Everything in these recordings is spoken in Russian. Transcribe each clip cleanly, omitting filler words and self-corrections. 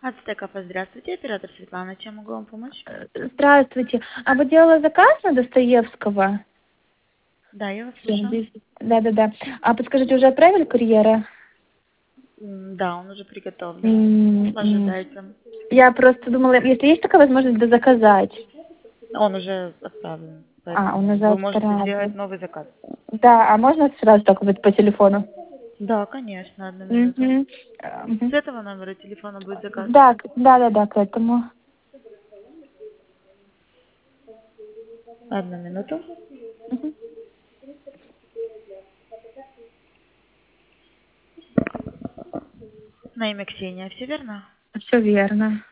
Ацтекафе, здравствуйте, оператор Светлана, чем могу вам помочь? Здравствуйте. А вы делала заказ на Достоевского? Да, я вас слушаю. Да. А подскажите, уже отправили курьера? Да, он уже приготовлен. М, м. Ожидайте. Я просто думала, если есть такая возможность, да заказать. Он уже отправлен, Он поэтому уже вы можете сделать отправлен. новый заказ. Да, а можно сразу только вот по телефону? Да, конечно, одну минуту. Мгм. С этого номера телефона будет заказ. Да, к этому. Одну минуту. Мгм. На имя Ксения, все верно? Все верно.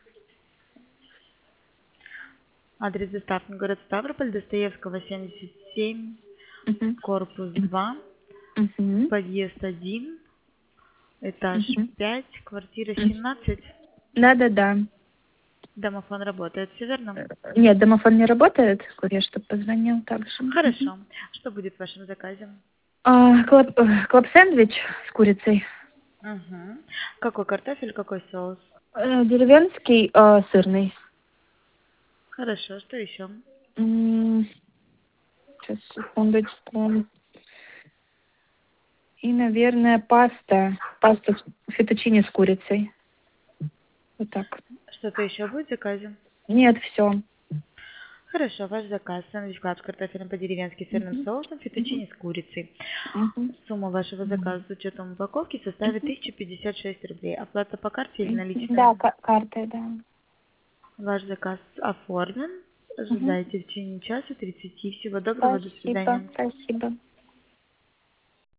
Адрес доставки город Ставрополь, Достоевского, 77, Мгм. корпус 2, Мгм. подъезд 1, этаж Мгм. 5, квартира М. 17. Да. Домофон работает, все верно? Нет, домофон не работает. Курьер, чтобы позвонил также. Мгм. Хорошо. Что будет в вашем заказе? Клаб-сэндвич с курицей. Угу. Какой картофель, какой соус? Деревенский, сырный. Хорошо, что еще? М, Сейчас, секундочку. И, наверное, паста. Паста фетучини с курицей. Вот так. Что-то еще будет в заказе? Нет, все. Хорошо, ваш заказ. Сэндвич клаб с картофелем по-деревенски сырным соусом, фетучини с курицей. Сумма вашего заказа с учетом упаковки составит 1056 рублей. Оплата по карте или Да, наличными? картой, да. Ваш заказ оформлен. Мгм. Ожидайте в течение часа 30. Всего доброго, до Спасибо, свидания. спасибо.